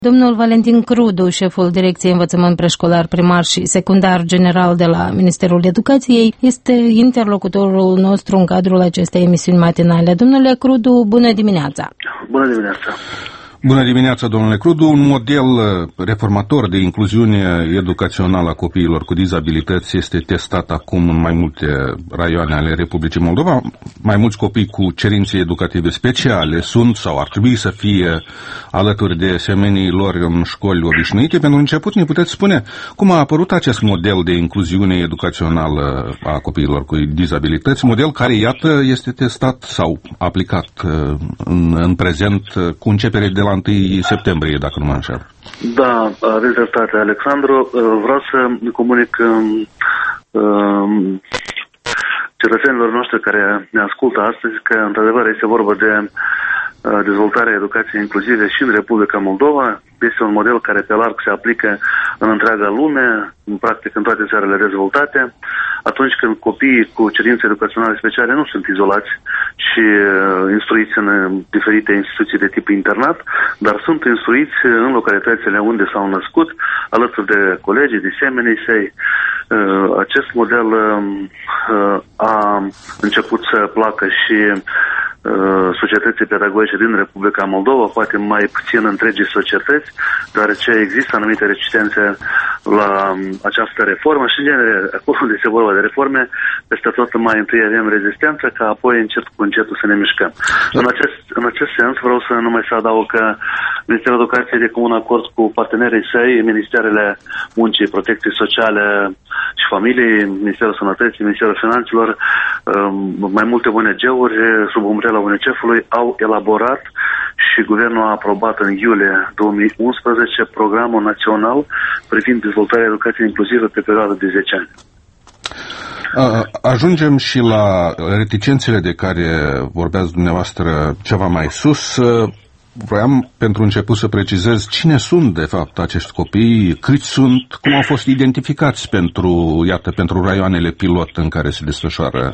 Domnul Valentin Crudu, șeful Direcției Învățământ Preșcolar, Primar și Secundar General de la Ministerul Educației, este interlocutorul nostru în cadrul acestei emisiuni matinale. Domnule Crudu, bună dimineața! Bună dimineața! Bună dimineața, domnule Crudu. Un model reformator de incluziune educațională a copiilor cu dizabilități este testat acum în mai multe raioane ale Republicii Moldova. Mai mulți copii cu cerințe educative speciale sunt sau ar trebui să fie alături de semenii lor în școli obișnuite. Pentru început, ne puteți spune cum a apărut acest model de incluziune educațională a copiilor cu dizabilități, model care, iată, este testat sau aplicat în prezent cu începere de la 1 septembrie, dacă nu mă înșel. Da, aveți dreptate, Alexandru. Vreau să comunic cetățenilor noștri care ne ascultă astăzi că, într-adevăr, este vorba de dezvoltarea educației inclusive și în Republica Moldova. Este un model care pe larg se aplică în întreaga lume, în practic în toate țările dezvoltate. Atunci când copiii cu cerințe educaționale speciale nu sunt izolați și instruiți în diferite instituții de tip internat, dar sunt instruiți în localitățile unde s-au născut, alături de colegii, de semenii săi. Acest model a început să placă și societății pedagogice din Republica Moldova, poate mai puțin întregii societăți, deoarece există anumite reticențe la această reformă și, în genere, acolo unde se vorba de reforme, peste tot mai întâi avem rezistență, ca apoi încet cu încetul să ne mișcăm. În acest sens vreau să numai să adaug că Ministerul Educației, de comun acord cu partenerii săi, Ministerele Muncii, Protecției Sociale și Familiei, Ministerul Sănătății, Ministerul Finanțelor, mai multe ONG-uri sub umbrela UNICEF-ului au elaborat și Guvernul a aprobat în iulie 2011 Programul Național privind dezvoltarea educației inclusive pe perioadă de 10 ani. Ajungem și la reticențele de care vorbeați dumneavoastră ceva mai sus. Vreau pentru început să precizez cine sunt de fapt acești copii, câți sunt, cum au fost identificați pentru raioanele pilot în care se desfășoară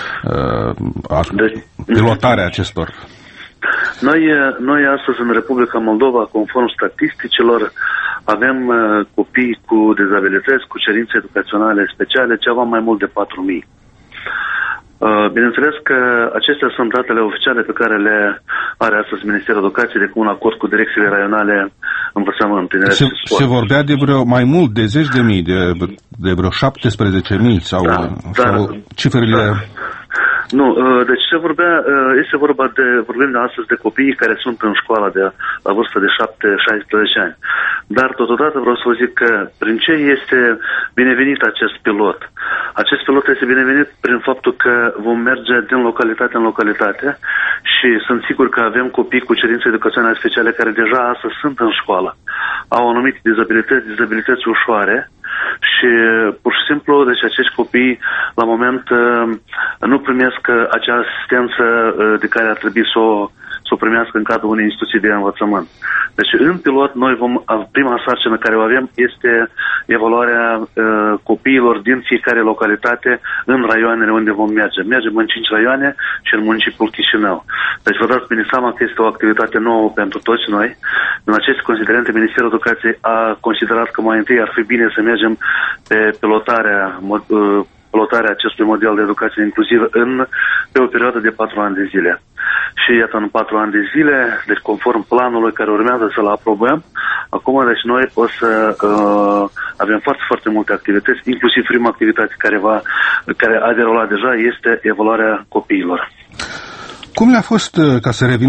pilotarea acestor. Noi astăzi în Republica Moldova, conform statisticilor, avem copii cu dizabilități, cu cerințe educaționale speciale, ceva mai mult de 4.000. Bineînțeles că acestea sunt datele oficiale pe care le are astăzi Ministerul Educației de comun acord cu direcțiile raionale învățământ, tineret și sport. Se vorbea de vreo mai mult de 10.000, de vreo 17.000 sau cifrele... Da. Nu, deci este vorba vorbim de astăzi de copiii care sunt în școala la vârstă de 7-16 ani. Dar totodată vreau să vă zic că prin ce este binevenit acest pilot? Acest pilot este binevenit prin faptul că vom merge din localitate în localitate și sunt sigur că avem copii cu cerințe educaționale speciale care deja astăzi sunt în școală. Au anumite dizabilități ușoare și pur și simplu, deci acești copii la moment nu primesc acea asistență de care ar trebui să o primească în cadrul unei instituții de învățământ. Deci în pilot prima sarcină care o avem este evaluarea copiilor din fiecare localitate în raioanele unde vom merge. Mergem în 5 raioane și în municipiul Chișinău. Deci vă dați bine seama că este o activitate nouă pentru toți noi. În aceste considerente, Ministerul Educației a considerat că mai întâi ar fi bine să mergem pe pilotarea acestui model de educație inclusivă pe o perioadă de 4 ani de zile. Și iată, în 4 ani de zile, deci conform planului care urmează să-l aprobăm, acum deci noi o să avem foarte, foarte multe activități, inclusiv prima activitate care a derulat deja este evaluarea copiilor. Cum le-a fost, ca să revin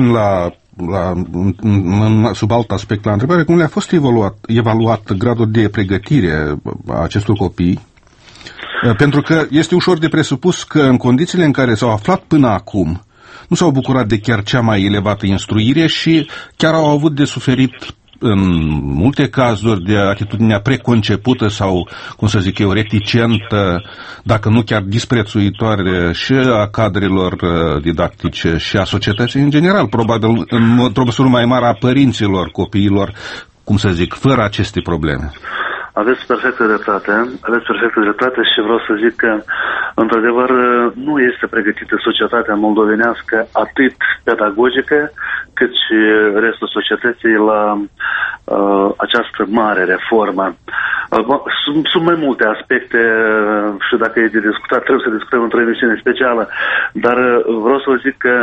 sub alt aspect la întrebare, cum le-a fost evaluat gradul de pregătire a acestor copii? Pentru că este ușor de presupus că în condițiile în care s-au aflat până acum, nu s-au bucurat de chiar cea mai elevată instruire și chiar au avut de suferit în multe cazuri de atitudinea preconcepută sau, cum să zic eu, reticentă, dacă nu chiar disprețuitoare și a cadrelor didactice și a societății în general, probabil într-o măsură mai mare a părinților copiilor, cum să zic, fără aceste probleme. Aveți perfectă dreptate și vreau să zic că, într-adevăr, nu este pregătită societatea moldovenească atât pedagogică, cât și restul societății la această mare reformă. Sunt mai multe aspecte și dacă e de discutat, trebuie să discutăm într-o emisiune specială, dar vreau să vă zic că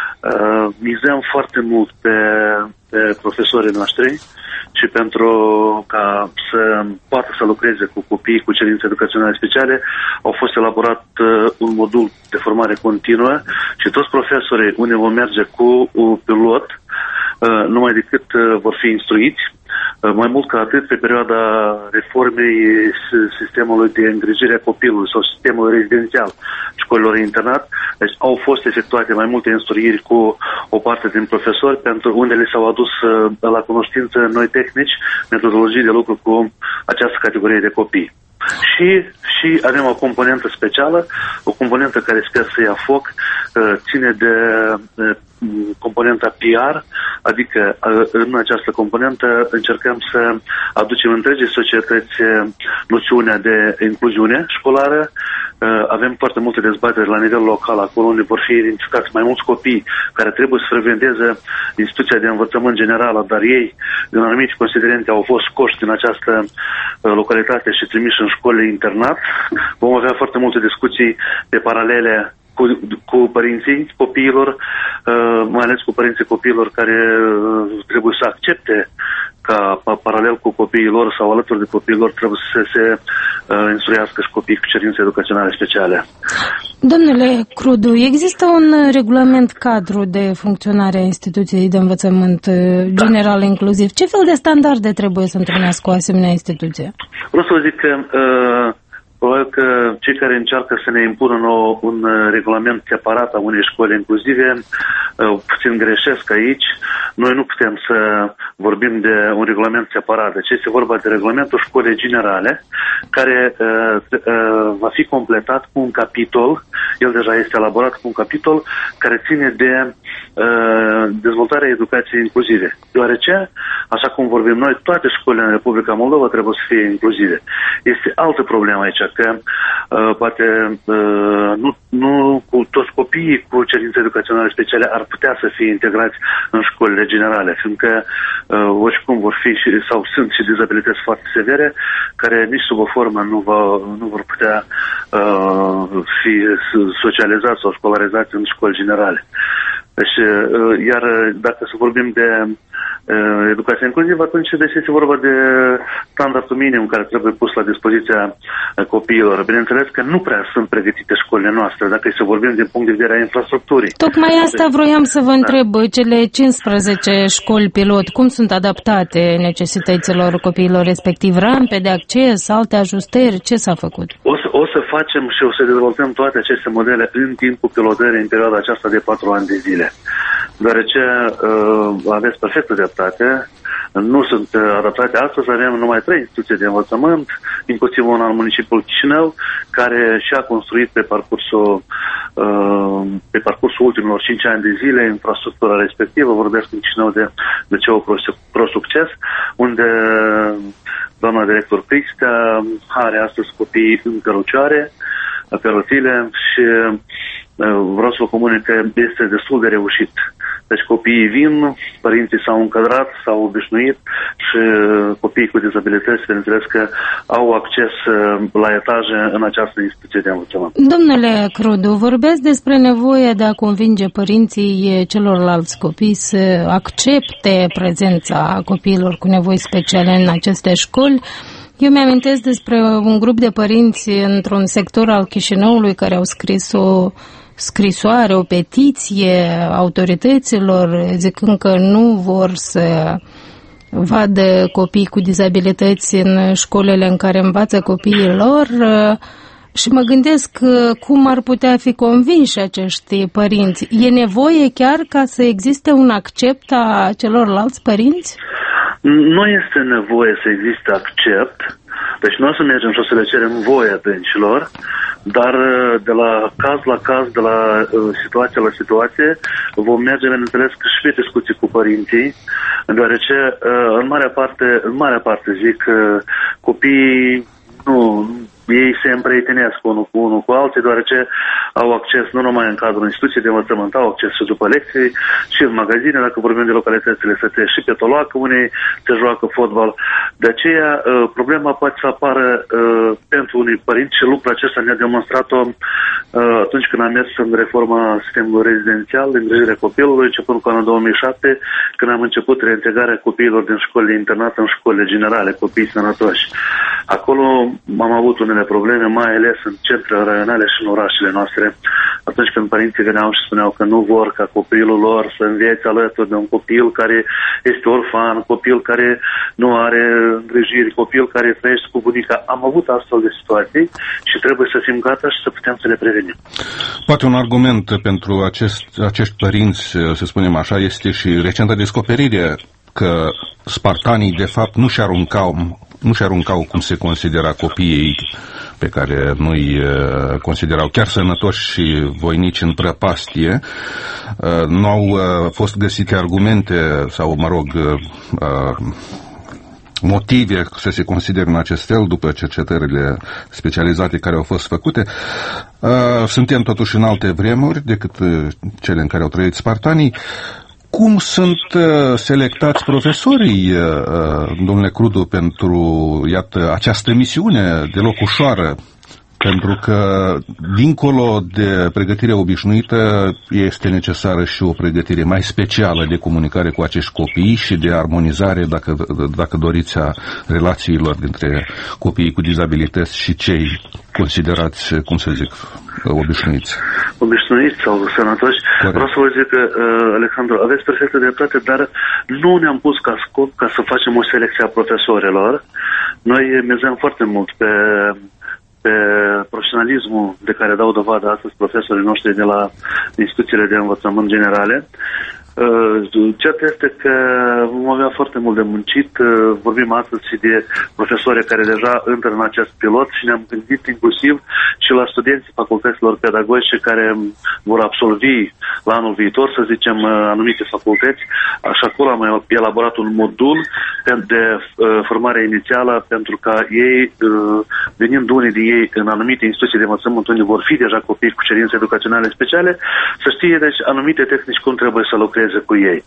mizăm foarte mult pe profesorii noștri și pentru ca să poată să lucreze cu copii cu cerințe educaționale speciale, au fost elaborat un modul de formare continuă și toți profesorii unde vom merge cu pilot, numai decât vor fi instruiți. Mai mult ca atât, pe perioada reformei sistemului de îngrijire a copilului sau sistemului rezidențial școlilor internat, deci au fost efectuate mai multe instruiri cu o parte din profesori, pentru unde le s-au adus la cunoștință noi tehnici, metodologii de lucru cu această categorie de copii. Și avem o componentă specială, o componentă care sper să ia foc, ține de componenta PR, adică în această componentă încercăm să aducem întregii societăți noțiunea de incluziune școlară. Avem foarte multe dezbateri la nivel local, acolo unde vor fi identificați mai mulți copii care trebuie să frecventeze instituția de învățământ generală, dar ei, din anumite considerente, au fost scoși din această localitate și trimiși în școlile internat. Vom avea foarte multe discuții pe paralele cu părinții copiilor, mai ales cu părinții copiilor care trebuie să accepte ca paralel cu copiii lor sau alături de copiii lor trebuie să se instruiască și copii cu cerințe educaționale speciale. Domnule Crudu, există un regulament cadru de funcționare a instituției de învățământ general inclusiv. Ce fel de standarde trebuie să întrunească o asemenea instituție? Vreau să vă zic că probabil că cei care încearcă să ne impună un regulament separat a unei școli inclusive puțin greșesc aici. Noi nu putem să vorbim de un regulament separat. Deci este vorba de regulamentul școlii generale, care va fi completat cu un capitol, el deja este elaborat cu un capitol care ține de dezvoltarea educației inclusive. Deoarece, așa cum vorbim noi, toate școlile în Republica Moldova trebuie să fie inclusive. Este altă problemă aici, că poate nu cu toți copiii cu cerințe educaționale speciale ar putea să fie integrați în școlile generale, fiindcă oricum vor fi sau sunt și dizabilități foarte severe, care nici sub o formă nu vor putea fi socializați sau școlarizați în școli generale. Deci, iar dacă să vorbim de educație inclusivă, atunci este vorba de standardul minim care trebuie pus la dispoziția copiilor. Bineînțeles că nu prea sunt pregătite școlile noastre, dacă să vorbim din punct de vedere a infrastructurii. Tocmai asta vroiam să vă întreb. Cele 15 școli pilot, cum sunt adaptate necesităților copiilor respectiv? Rampe de acces, alte ajustări? Ce s-a făcut? O să facem și o să dezvoltăm toate aceste modele în timpul pilotării, în perioada aceasta de 4 ani de zile. Deoarece aveți perfectă dreptate, nu sunt adaptate. Astăzi avem numai 3 instituții de învățământ, inclusiv una în municipiul Chișinău, care și-a construit pe parcursul ultimilor 5 ani de zile infrastructura respectivă. Vorbesc în Chișinău de liceu Pro-Succes, unde doamna director Cristea are astăzi copii în cărucioare, pe rotile și vreau să vă comunic că este destul de reușit. Deci copiii vin, părinții s-au încadrat, s-au obișnuit și copiii cu dizabilități, bineînțeles că au acces la etaje în această instituție de învățământ. Domnule Crudu, vorbeați despre nevoia de a convinge părinții celorlalți copii să accepte prezența copiilor cu nevoi speciale în aceste școli. Eu mi-amintesc despre un grup de părinți într-un sector al Chișinăului care au scris o scrisoare, o petiție autorităților zicând că nu vor să vadă copii cu dizabilități în școlile în care învață copiii lor și mă gândesc cum ar putea fi convinși acești părinți. E nevoie chiar ca să existe un accept a celorlalți părinți? Nu este nevoie să existe accept, deci nu o să mergem și o să le cerem voie adâncilor, dar de la caz la caz, de la situație la situație, vom merge, bineînțeles, și pe discuții cu părinții, deoarece în marea parte zic copiii ei se împrietenesc unul cu alții, deoarece au acces nu numai în cadrul instituției de învățământ, au acces și după lecții, și în magazine, dacă vorbim de localitățile sătești, și pe toloacă, unei se joacă fotbal. De aceea, problema poate să apară pentru unii părinți și lucrul acesta ne-a demonstrat-o atunci când am mers în reforma sistemului rezidențial de îngrijire copilului, începând cu anul 2007, când am început reintegrarea copiilor din școlile internate în școlile generale, copii sănătoși. Acolo am avut unele probleme, mai ales în centrele raionale și în orașele noastre, atunci când părinții veneau și spuneau că nu vor ca copilul lor să învețe alături de un copil care este orfan, copil care nu are îngrijiri, copil care trăiește cu bunica. Am avut astfel de situații și trebuie să fim gata și să putem să le prevenim. Poate un argument pentru acești părinți, să spunem așa, este și recenta descoperire că spartanii, de fapt, nu și aruncau cum se considera copiii pe care nu-i considerau chiar sănătoși și voinici în prăpastie. Nu au fost găsite argumente sau, motive să se considere în acest fel după cercetările specializate care au fost făcute. Suntem totuși în alte vremuri decât cele în care au trăit spartanii. Cum sunt selectați profesorii, domnule Crudu, pentru, iată, această misiune deloc ușoară? Pentru că, dincolo de pregătirea obișnuită, este necesară și o pregătire mai specială de comunicare cu acești copii și de armonizare, dacă doriți, a relațiilor dintre copiii cu dizabilități și cei considerați, cum să zic, obișnuiți. Obișnuiți sau sănătoși. Corect. Vreau să vă zic că, Alexandru, aveți perfectă dreptate, dar nu ne-am pus ca scop ca să facem o selecție a profesorilor. Noi mizăm foarte mult pe profesionalismul de care dau dovadă astăzi profesorii noștri de la instituțiile de învățământ generale. Cert este că vom avea foarte mult de muncit. Vorbim astăzi și de profesori care deja intră în acest pilot și ne-am gândit inclusiv și la studenții facultăților pedagogice care vor absolvi la anul viitor, să zicem, anumite facultăți. Așa acolo am elaborat un modul de formare inițială pentru ca ei, venind unii din ei în anumite instituții de învățământ unde vor fi deja copii cu cerințe educaționale speciale, să știe deci anumite tehnici cum trebuie să lucreze cu ei.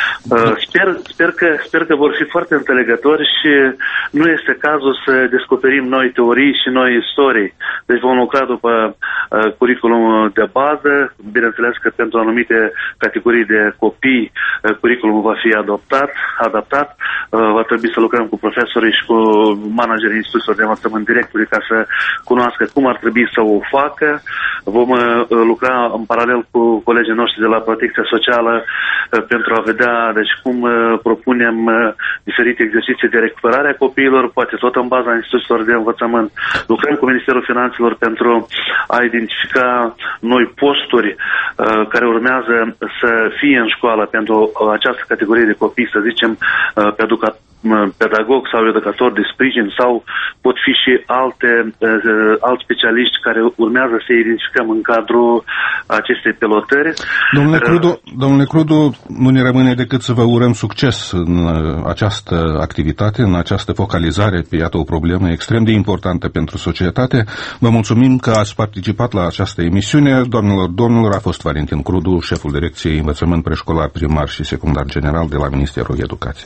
Sper că vor fi foarte înțelegători și nu este cazul să descoperim noi teorii și noi istorii. Deci vom lucra după curriculum de bază. Bineînțeles că pentru anumite categorii de copii curriculumul va fi adaptat. Va trebui să lucrăm cu profesorii și cu managerii instituțiilor de învățământ directului ca să cunoască cum ar trebui să o facă. Vom lucra în paralel cu colegii noștri de la Protecția Socială pentru a vedea deci cum propunem diferite exerciții de recuperare a copiilor, poate tot în baza instituțiilor de învățământ. Lucrăm cu Ministerul Finanțelor pentru a identifica noi posturi care urmează să fie în școală pentru această categorie de copii, să zicem, pedagog sau educator de sprijin, sau pot fi și alți specialiști care urmează să identificăm în cadrul acestei pilotări. Domnule Crudu, nu ne rămâne decât să vă urăm succes în această activitate, în această focalizare pe, iată, o problemă extrem de importantă pentru societate. Vă mulțumim că ați participat la această emisiune. Doamnelor, domnilor, a fost Valentin Crudu, șeful Direcției Învățământ Preșcolar, Primar și Secundar General de la Ministerul Educației.